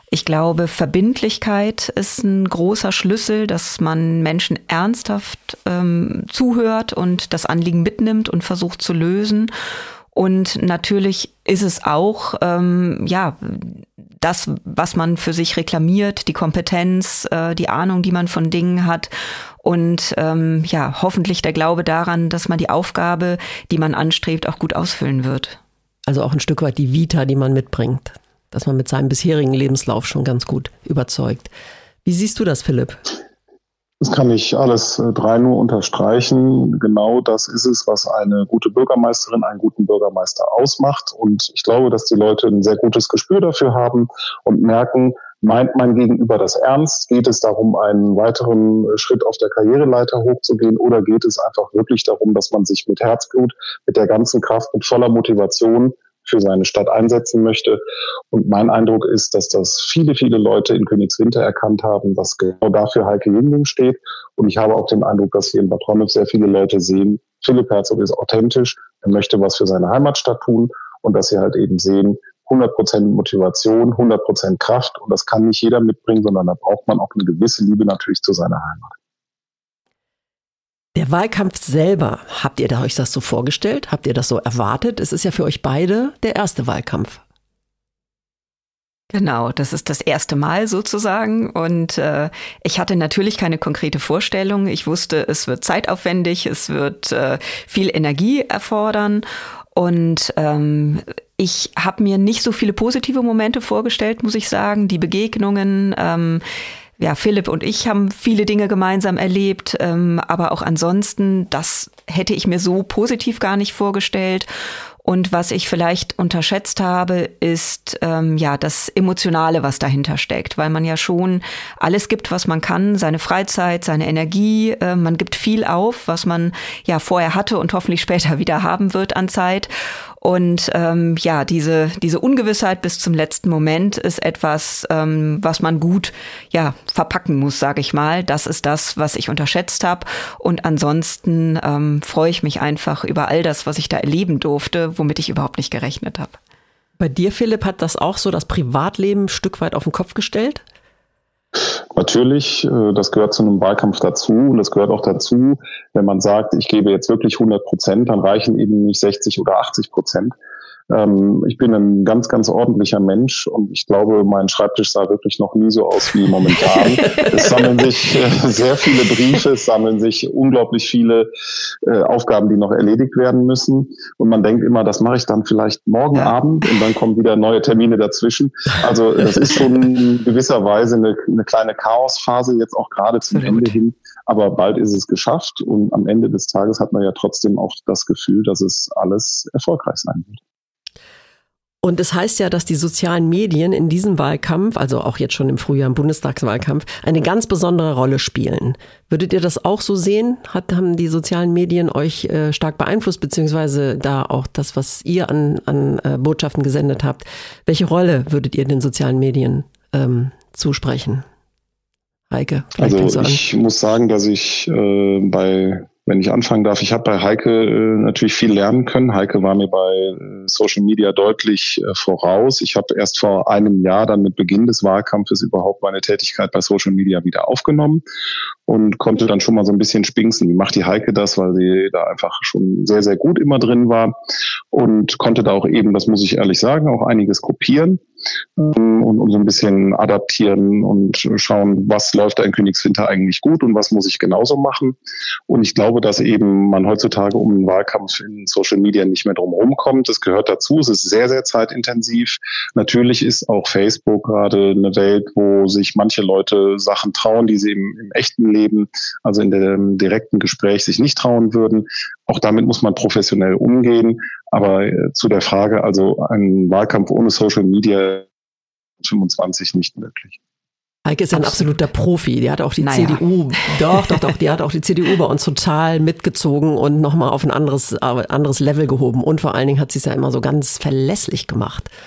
Ich glaube, Verbindlichkeit ist ein großer Schlüssel, dass man Menschen ernsthaft ähm, zuhört und das Anliegen mitnimmt und versucht zu lösen. Und natürlich ist es auch, ähm, ja, das, was man für sich reklamiert, die Kompetenz, äh, die Ahnung, die man von Dingen hat und ähm, ja, hoffentlich der Glaube daran, dass man die Aufgabe, die man anstrebt, auch gut ausfüllen wird. Also auch ein Stück weit die Vita, die man mitbringt, dass man mit seinem bisherigen Lebenslauf schon ganz gut überzeugt. Wie siehst du das, Philipp? Das kann ich alles äh, drei nur unterstreichen. Genau das ist es, was eine gute Bürgermeisterin, einen guten Bürgermeister ausmacht. Und ich glaube, dass die Leute ein sehr gutes Gespür dafür haben und merken, meint mein Gegenüber das ernst? Geht es darum, einen weiteren Schritt auf der Karriereleiter hochzugehen? Oder geht es einfach wirklich darum, dass man sich mit Herzblut, mit der ganzen Kraft, mit voller Motivation für seine Stadt einsetzen möchte? Und mein Eindruck ist, dass das viele, viele Leute in Königswinter erkannt haben, dass genau dafür Heike Jüngling steht. Und ich habe auch den Eindruck, dass hier in Bad Honnef sehr viele Leute sehen, Philipp Herzog ist authentisch, er möchte was für seine Heimatstadt tun und dass sie halt eben sehen, hundert Prozent Motivation, hundert Prozent Kraft, und das kann nicht jeder mitbringen, sondern da braucht man auch eine gewisse Liebe natürlich zu seiner Heimat. Der Wahlkampf selber, habt ihr euch das so vorgestellt? Habt ihr das so erwartet? Es ist ja für euch beide der erste Wahlkampf. Genau, das ist das erste Mal sozusagen und äh, ich hatte natürlich keine konkrete Vorstellung. Ich wusste, es wird zeitaufwendig, es wird äh, viel Energie erfordern und ähm, ich habe mir nicht so viele positive Momente vorgestellt, muss ich sagen. Die Begegnungen, ähm, ja, Philipp und ich haben viele Dinge gemeinsam erlebt, ähm, aber auch ansonsten, das hätte ich mir so positiv gar nicht vorgestellt. Und was ich vielleicht unterschätzt habe, ist ähm, ja das Emotionale, was dahinter steckt, weil man ja schon alles gibt, was man kann, seine Freizeit, seine Energie, äh, man gibt viel auf, was man ja vorher hatte und hoffentlich später wieder haben wird an Zeit. Und ähm, ja, diese diese Ungewissheit bis zum letzten Moment ist etwas, ähm, was man gut ja verpacken muss, sage ich mal. Das ist das, was ich unterschätzt habe. Und ansonsten ähm, freue ich mich einfach über all das, was ich da erleben durfte, womit ich überhaupt nicht gerechnet habe. Bei dir, Philipp, hat das auch so das Privatleben ein Stück weit auf den Kopf gestellt? Natürlich, das gehört zu einem Wahlkampf dazu und das gehört auch dazu, wenn man sagt, ich gebe jetzt wirklich hundert Prozent, dann reichen eben nicht sechzig oder achtzig Prozent. Ich bin ein ganz, ganz ordentlicher Mensch und ich glaube, mein Schreibtisch sah wirklich noch nie so aus wie momentan. Es sammeln sich sehr viele Briefe, es sammeln sich unglaublich viele Aufgaben, die noch erledigt werden müssen. Und man denkt immer, das mache ich dann vielleicht morgen ja. Abend und dann kommen wieder neue Termine dazwischen. Also das ist schon in gewisser Weise eine, eine kleine Chaosphase jetzt auch gerade zum Ende gut. hin. Aber bald ist es geschafft und am Ende des Tages hat man ja trotzdem auch das Gefühl, dass es alles erfolgreich sein wird. Und es heißt ja, dass die sozialen Medien in diesem Wahlkampf, also auch jetzt schon im Frühjahr im Bundestagswahlkampf, eine ganz besondere Rolle spielen. Würdet ihr das auch so sehen? Hat, haben die sozialen Medien euch äh, stark beeinflusst, beziehungsweise da auch das, was ihr an, an äh, Botschaften gesendet habt? Welche Rolle würdet ihr den sozialen Medien ähm, zusprechen? Heike, vielleicht also fängst du an. Ich muss sagen, dass ich äh, bei Wenn ich anfangen darf, ich habe bei Heike äh, natürlich viel lernen können. Heike war mir bei äh, Social Media deutlich äh, voraus. Ich habe erst vor einem Jahr dann mit Beginn des Wahlkampfes überhaupt meine Tätigkeit bei Social Media wieder aufgenommen und konnte dann schon mal so ein bisschen spinksen. Wie macht die Heike das, weil sie da einfach schon sehr, sehr gut immer drin war und konnte da auch eben, das muss ich ehrlich sagen, auch einiges kopieren. Und, und so ein bisschen adaptieren und schauen, was läuft da in Königswinter eigentlich gut und was muss ich genauso machen. Und ich glaube, dass eben man heutzutage um einen Wahlkampf in Social Media nicht mehr drum herum kommt. Das gehört dazu. Es ist sehr, sehr zeitintensiv. Natürlich ist auch Facebook gerade eine Welt, wo sich manche Leute Sachen trauen, die sie im, im echten Leben, also in dem direkten Gespräch sich nicht trauen würden. Auch damit muss man professionell umgehen. Aber äh, zu der Frage, also ein Wahlkampf ohne Social Media fünfundzwanzig nicht möglich. Heike ist ja ein absoluter Profi. Die hat auch die naja. C D U, doch, doch, doch, die hat auch die C D U bei uns total mitgezogen und nochmal auf ein anderes, anderes Level gehoben. Und vor allen Dingen hat sie es ja immer so ganz verlässlich gemacht.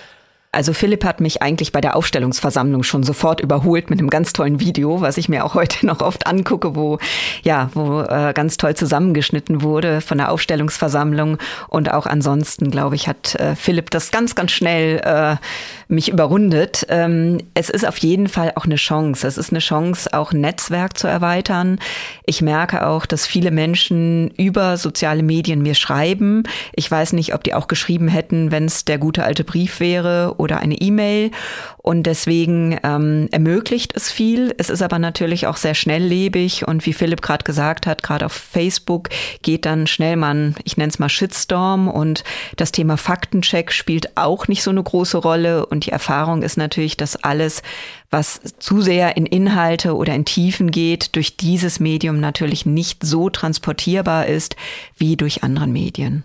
Also Philipp hat mich eigentlich bei der Aufstellungsversammlung schon sofort überholt mit einem ganz tollen Video, was ich mir auch heute noch oft angucke, wo ja, wo äh, ganz toll zusammengeschnitten wurde von der Aufstellungsversammlung. Und auch ansonsten, glaube ich, hat äh, Philipp das ganz, ganz schnell äh, mich überrundet. Ähm, es ist auf jeden Fall auch eine Chance. Es ist eine Chance, auch ein Netzwerk zu erweitern. Ich merke auch, dass viele Menschen über soziale Medien mir schreiben. Ich weiß nicht, ob die auch geschrieben hätten, wenn es der gute alte Brief wäre oder eine E-Mail. Und deswegen ähm, ermöglicht es viel. Es ist aber natürlich auch sehr schnelllebig. Und wie Philipp gerade gesagt hat, gerade auf Facebook geht dann schnell mal ein, ich nenne es mal Shitstorm. Und das Thema Faktencheck spielt auch nicht so eine große Rolle. Und die Erfahrung ist natürlich, dass alles, was zu sehr in Inhalte oder in Tiefen geht, durch dieses Medium natürlich nicht so transportierbar ist wie durch andere Medien.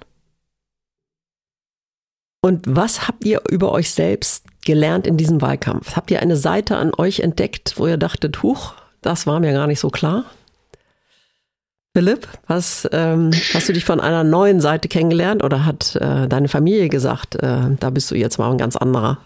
Und was habt ihr über euch selbst gelernt in diesem Wahlkampf? Habt ihr eine Seite an euch entdeckt, wo ihr dachtet, huch, das war mir gar nicht so klar? Philipp, was, ähm, hast du dich von einer neuen Seite kennengelernt oder hat äh, deine Familie gesagt, äh, da bist du jetzt mal ein ganz anderer?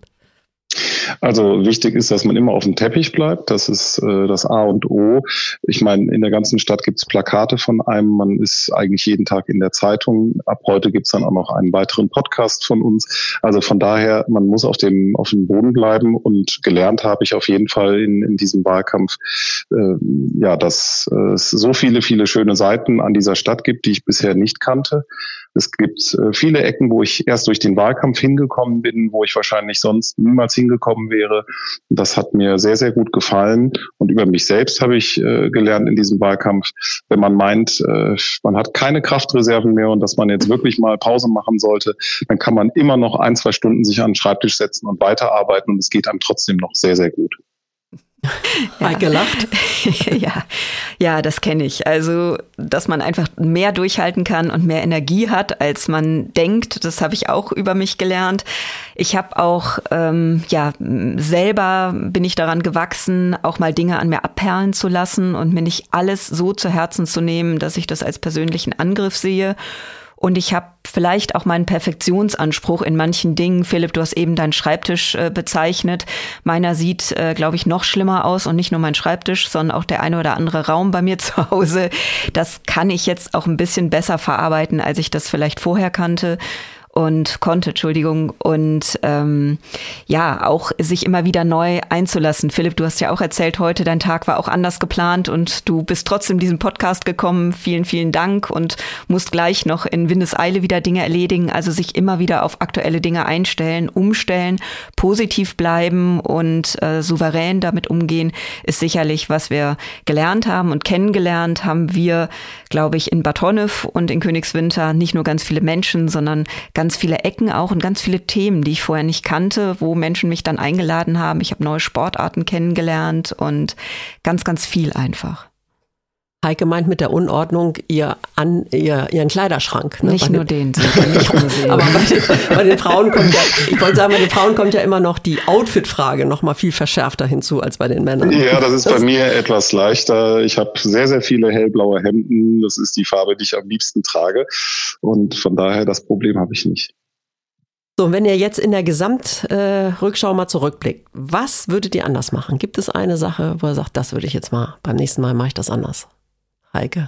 Also wichtig ist, dass man immer auf dem Teppich bleibt. Das ist äh, das A und O. Ich meine, in der ganzen Stadt gibt es Plakate von einem. Man ist eigentlich jeden Tag in der Zeitung. Ab heute gibt es dann auch noch einen weiteren Podcast von uns. Also von daher, man muss auf dem auf dem Boden bleiben. Und gelernt habe ich auf jeden Fall in, in diesem Wahlkampf, äh, ja, dass äh, es so viele, viele schöne Seiten an dieser Stadt gibt, die ich bisher nicht kannte. Es gibt äh, viele Ecken, wo ich erst durch den Wahlkampf hingekommen bin, wo ich wahrscheinlich sonst niemals hingekommen wäre. Das hat mir sehr, sehr gut gefallen. Und über mich selbst habe ich äh, gelernt in diesem Wahlkampf, wenn man meint, äh, man hat keine Kraftreserven mehr und dass man jetzt wirklich mal Pause machen sollte, dann kann man immer noch ein, zwei Stunden sich an den Schreibtisch setzen und weiterarbeiten und es geht einem trotzdem noch sehr, sehr gut. Ja. Gelacht. ja, ja, das kenne ich. Also, dass man einfach mehr durchhalten kann und mehr Energie hat, als man denkt, das habe ich auch über mich gelernt. Ich habe auch, ähm, ja, selber bin ich daran gewachsen, auch mal Dinge an mir abperlen zu lassen und mir nicht alles so zu Herzen zu nehmen, dass ich das als persönlichen Angriff sehe. Und ich habe vielleicht auch meinen Perfektionsanspruch in manchen Dingen. Philipp, du hast eben deinen Schreibtisch äh, bezeichnet. Meiner sieht, äh, glaube ich, noch schlimmer aus. Und nicht nur mein Schreibtisch, sondern auch der eine oder andere Raum bei mir zu Hause. Das kann ich jetzt auch ein bisschen besser verarbeiten, als ich das vielleicht vorher kannte. Und konnte, Entschuldigung, und ähm, ja, auch sich immer wieder neu einzulassen. Philipp, du hast ja auch erzählt heute, dein Tag war auch anders geplant und du bist trotzdem diesen Podcast gekommen. Vielen, vielen Dank und musst gleich noch in Windeseile wieder Dinge erledigen. Also sich immer wieder auf aktuelle Dinge einstellen, umstellen, positiv bleiben und äh, souverän damit umgehen, ist sicherlich, was wir gelernt haben und kennengelernt haben wir, glaube ich, in Bad Honnef und in Königswinter nicht nur ganz viele Menschen, sondern ganz ganz viele Ecken auch und ganz viele Themen, die ich vorher nicht kannte, wo Menschen mich dann eingeladen haben. Ich habe neue Sportarten kennengelernt und ganz, ganz viel einfach. Heike meint mit der Unordnung ihr an ihr, ihren Kleiderschrank. Ne? Nicht bei nur den, den nicht nur sehen. Aber bei den, bei den Frauen kommt ja, ich wollte sagen, bei den Frauen kommt ja immer noch die Outfit-Frage noch mal viel verschärfter hinzu als bei den Männern. Ja, das ist bei mir etwas leichter. Ich habe sehr, sehr viele hellblaue Hemden. Das ist die Farbe, die ich am liebsten trage. Und von daher, das Problem habe ich nicht. So, wenn ihr jetzt in der Gesamtrückschau äh, mal zurückblickt, was würdet ihr anders machen? Gibt es eine Sache, wo ihr sagt, das würde ich jetzt mal, beim nächsten Mal mache ich das anders? Heike?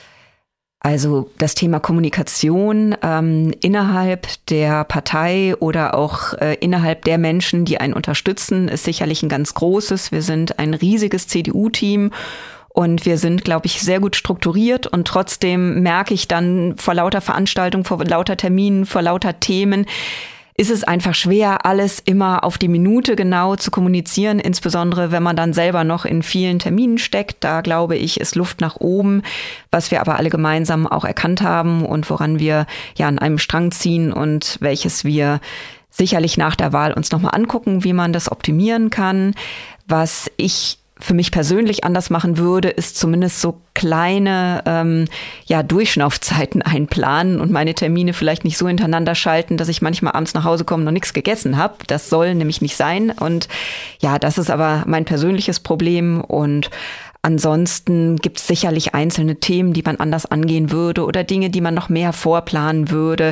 Also das Thema Kommunikation ähm, innerhalb der Partei oder auch äh, innerhalb der Menschen, die einen unterstützen, ist sicherlich ein ganz großes. Wir sind ein riesiges C D U-Team und wir sind, glaube ich, sehr gut strukturiert und trotzdem merke ich dann vor lauter Veranstaltungen, vor lauter Terminen, vor lauter Themen, ist es einfach schwer, alles immer auf die Minute genau zu kommunizieren, insbesondere wenn man dann selber noch in vielen Terminen steckt. Da glaube ich, ist Luft nach oben, was wir aber alle gemeinsam auch erkannt haben und woran wir ja an einem Strang ziehen und welches wir sicherlich nach der Wahl uns nochmal angucken, wie man das optimieren kann. Was ich für mich persönlich anders machen würde, ist zumindest so kleine ähm, ja Durchschnaufzeiten einplanen und meine Termine vielleicht nicht so hintereinander schalten, dass ich manchmal abends nach Hause komme und noch nichts gegessen habe. Das soll nämlich nicht sein. Und ja, das ist aber mein persönliches Problem. Und ansonsten gibt es sicherlich einzelne Themen, die man anders angehen würde oder Dinge, die man noch mehr vorplanen würde.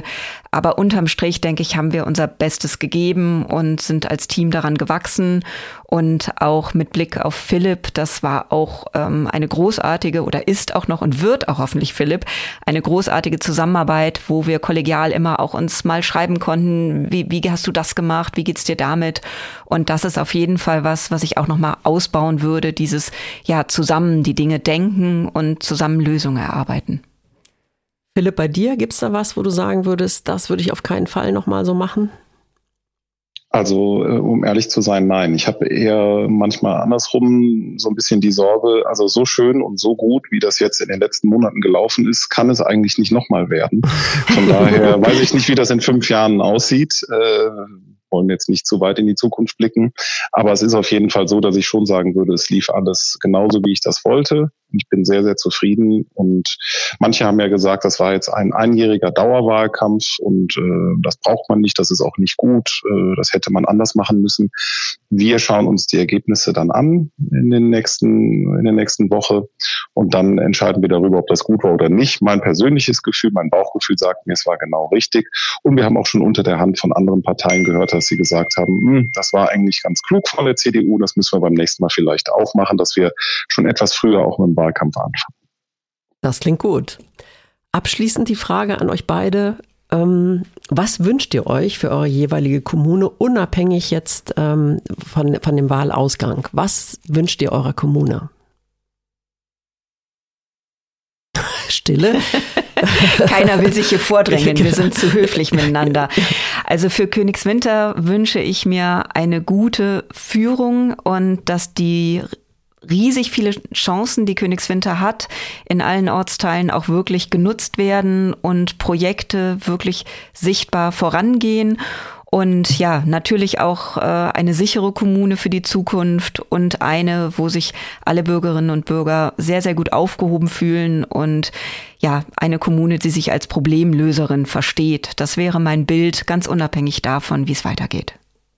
Aber unterm Strich, denke ich, haben wir unser Bestes gegeben und sind als Team daran gewachsen. Und auch mit Blick auf Philipp, das war auch ähm, eine großartige oder ist auch noch und wird auch hoffentlich Philipp, eine großartige Zusammenarbeit, wo wir kollegial immer auch uns mal schreiben konnten, wie, wie hast du das gemacht, wie geht's dir damit? Und das ist auf jeden Fall was, was ich auch noch mal ausbauen würde, dieses ja zusammen die Dinge denken und zusammen Lösungen erarbeiten. Philipp, bei dir gibt's da was, wo du sagen würdest, das würde ich auf keinen Fall noch mal so machen? Also, um ehrlich zu sein, nein. Ich habe eher manchmal andersrum so ein bisschen die Sorge, also so schön und so gut, wie das jetzt in den letzten Monaten gelaufen ist, kann es eigentlich nicht nochmal werden. Von daher weiß ich nicht, wie das in fünf Jahren aussieht. Äh, wollen jetzt nicht zu weit in die Zukunft blicken. Aber es ist auf jeden Fall so, dass ich schon sagen würde, es lief alles genauso, wie ich das wollte. Ich bin sehr, sehr zufrieden. Und manche haben ja gesagt, das war jetzt ein einjähriger Dauerwahlkampf und äh, das braucht man nicht, das ist auch nicht gut. Äh, das hätte man anders machen müssen. Wir schauen uns die Ergebnisse dann an in den nächsten, in der nächsten Woche und dann entscheiden wir darüber, ob das gut war oder nicht. Mein persönliches Gefühl, mein Bauchgefühl sagt mir, es war genau richtig. Und wir haben auch schon unter der Hand von anderen Parteien gehört, dass sie gesagt haben, das war eigentlich ganz klug von der C D U, das müssen wir beim nächsten Mal vielleicht auch machen, dass wir schon etwas früher auch mit dem Wahlkampf anfangen. Das klingt gut. Abschließend die Frage an euch beide. Ähm, was wünscht ihr euch für eure jeweilige Kommune, unabhängig jetzt ähm, von, von dem Wahlausgang? Was wünscht ihr eurer Kommune? Stille. Keiner will sich hier vordrängen, wir sind zu höflich miteinander. Also für Königswinter wünsche ich mir eine gute Führung und dass die riesig viele Chancen, die Königswinter hat, in allen Ortsteilen auch wirklich genutzt werden und Projekte wirklich sichtbar vorangehen. Und ja, natürlich auch äh, eine sichere Kommune für die Zukunft und eine, wo sich alle Bürgerinnen und Bürger sehr, sehr gut aufgehoben fühlen und ja, eine Kommune, die sich als Problemlöserin versteht. Das wäre mein Bild, ganz unabhängig davon, wie es weitergeht.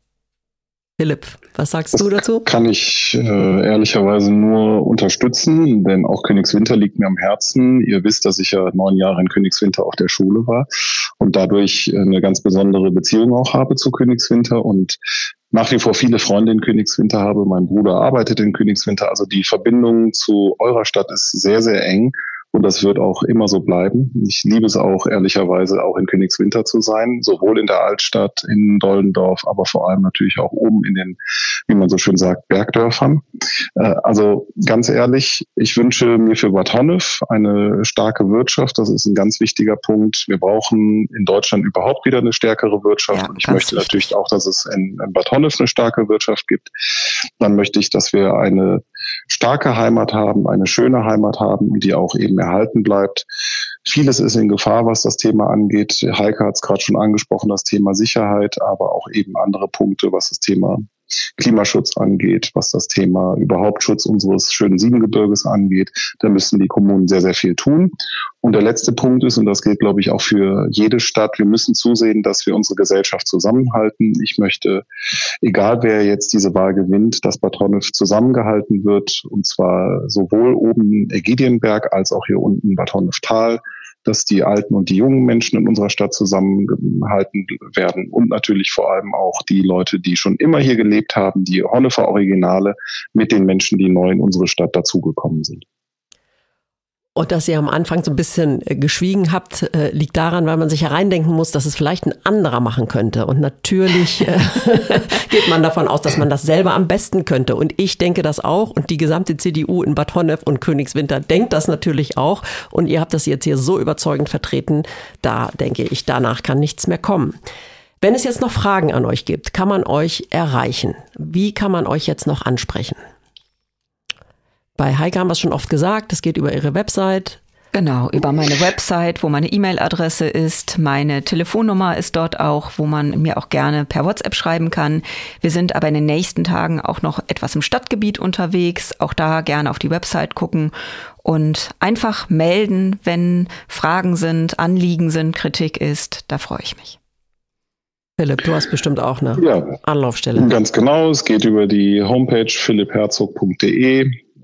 Philipp, was sagst das du dazu? Kann ich äh, ehrlicherweise nur unterstützen, denn auch Königswinter liegt mir am Herzen. Ihr wisst, dass ich ja neun Jahre in Königswinter auf der Schule war und dadurch eine ganz besondere Beziehung auch habe zu Königswinter und nach wie vor viele Freunde in Königswinter habe. Mein Bruder arbeitet in Königswinter, also die Verbindung zu eurer Stadt ist sehr, sehr eng. Und das wird auch immer so bleiben. Ich liebe es auch, ehrlicherweise, auch in Königswinter zu sein, sowohl in der Altstadt, in Dollendorf, aber vor allem natürlich auch oben in den, wie man so schön sagt, Bergdörfern. Also ganz ehrlich, ich wünsche mir für Bad Honnef eine starke Wirtschaft. Das ist ein ganz wichtiger Punkt. Wir brauchen in Deutschland überhaupt wieder eine stärkere Wirtschaft. Ja, und ich möchte wichtig. natürlich auch, dass es in Bad Honnef eine starke Wirtschaft gibt. Dann möchte ich, dass wir eine starke Heimat haben, eine schöne Heimat haben und die auch eben erhalten bleibt. Vieles ist in Gefahr, was das Thema angeht. Heike hat es gerade schon angesprochen, das Thema Sicherheit, aber auch eben andere Punkte, was das Thema Klimaschutz angeht, was das Thema überhaupt Schutz unseres schönen Siebengebirges angeht. Da müssen die Kommunen sehr, sehr viel tun. Und der letzte Punkt ist, und das gilt, glaube ich, auch für jede Stadt, wir müssen zusehen, dass wir unsere Gesellschaft zusammenhalten. Ich möchte, egal wer jetzt diese Wahl gewinnt, dass Bad Honnef zusammengehalten wird, und zwar sowohl oben Ägidienberg als auch hier unten Bad Honnef-Tal, dass die alten und die jungen Menschen in unserer Stadt zusammengehalten werden und natürlich vor allem auch die Leute, die schon immer hier gelebt haben, die Honnefer Originale mit den Menschen, die neu in unsere Stadt dazugekommen sind. Und dass ihr am Anfang so ein bisschen geschwiegen habt, liegt daran, weil man sich hereindenken muss, dass es vielleicht ein anderer machen könnte. Und natürlich äh, geht man davon aus, dass man das selber am besten könnte. Und ich denke das auch. Und die gesamte C D U in Bad Honnef und Königswinter denkt das natürlich auch. Und ihr habt das jetzt hier so überzeugend vertreten. Da denke ich, danach kann nichts mehr kommen. Wenn es jetzt noch Fragen an euch gibt, kann man euch erreichen. Wie kann man euch jetzt noch ansprechen? Bei Heike haben wir es schon oft gesagt, es geht über ihre Website. Genau, über meine Website, wo meine E-Mail-Adresse ist. Meine Telefonnummer ist dort auch, wo man mir auch gerne per WhatsApp schreiben kann. Wir sind aber in den nächsten Tagen auch noch etwas im Stadtgebiet unterwegs. Auch da gerne auf die Website gucken und einfach melden, wenn Fragen sind, Anliegen sind, Kritik ist. Da freue ich mich. Philipp, du hast bestimmt auch eine ja, Anlaufstelle. Ganz genau, es geht über die Homepage philipp herzog punkt de.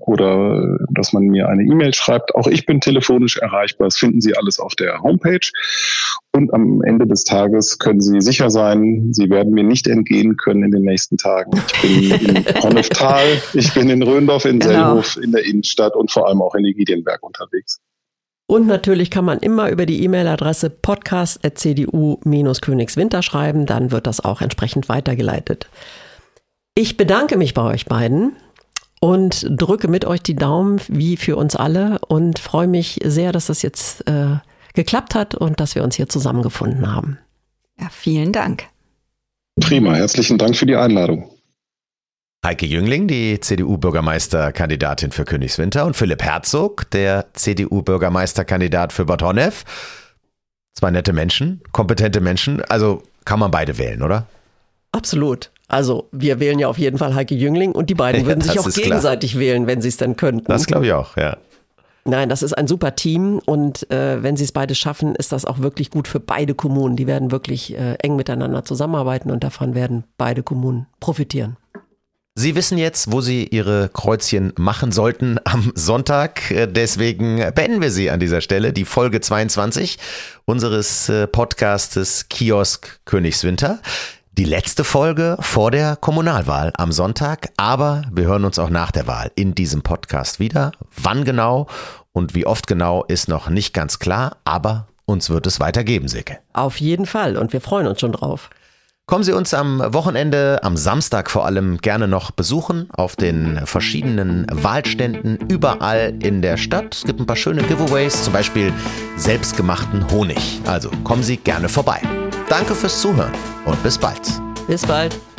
oder dass man mir eine E-Mail schreibt. Auch ich bin telefonisch erreichbar. Das finden Sie alles auf der Homepage. Und am Ende des Tages können Sie sicher sein, Sie werden mir nicht entgehen können in den nächsten Tagen. Ich bin in Honneftal, ich bin in Röndorf, in genau. Sellhof, in der Innenstadt und vor allem auch in Egidien-Berg unterwegs. Und natürlich kann man immer über die E-Mail-Adresse podcast at c d u dash königswinter schreiben, dann wird das auch entsprechend weitergeleitet. Ich bedanke mich bei euch beiden und drücke mit euch die Daumen, wie für uns alle, und freue mich sehr, dass das jetzt äh, geklappt hat und dass wir uns hier zusammengefunden haben. Ja, vielen Dank. Prima, herzlichen Dank für die Einladung. Heike Jüngling, die C D U-Bürgermeisterkandidatin für Königswinter, und Philipp Herzog, der C D U-Bürgermeisterkandidat für Bad Honnef. Zwei nette Menschen, kompetente Menschen, also kann man beide wählen, oder? Absolut. Also wir wählen ja auf jeden Fall Heike Jüngling und die beiden würden ja, sich auch gegenseitig klar. wählen, wenn sie es denn könnten. Das glaube ich auch, ja. Nein, das ist ein super Team und äh, wenn sie es beide schaffen, ist das auch wirklich gut für beide Kommunen. Die werden wirklich äh, eng miteinander zusammenarbeiten und davon werden beide Kommunen profitieren. Sie wissen jetzt, wo Sie Ihre Kreuzchen machen sollten am Sonntag. Deswegen beenden wir sie an dieser Stelle, die Folge zweiundzwanzig unseres Podcastes Kiosk Königswinter. Die letzte Folge vor der Kommunalwahl am Sonntag, aber wir hören uns auch nach der Wahl in diesem Podcast wieder. Wann genau und wie oft genau ist noch nicht ganz klar, aber uns wird es weitergeben, Silke. Auf jeden Fall und wir freuen uns schon drauf. Kommen Sie uns am Wochenende, am Samstag vor allem, gerne noch besuchen auf den verschiedenen Wahlständen überall in der Stadt. Es gibt ein paar schöne Giveaways, zum Beispiel selbstgemachten Honig. Also kommen Sie gerne vorbei. Danke fürs Zuhören und bis bald. Bis bald.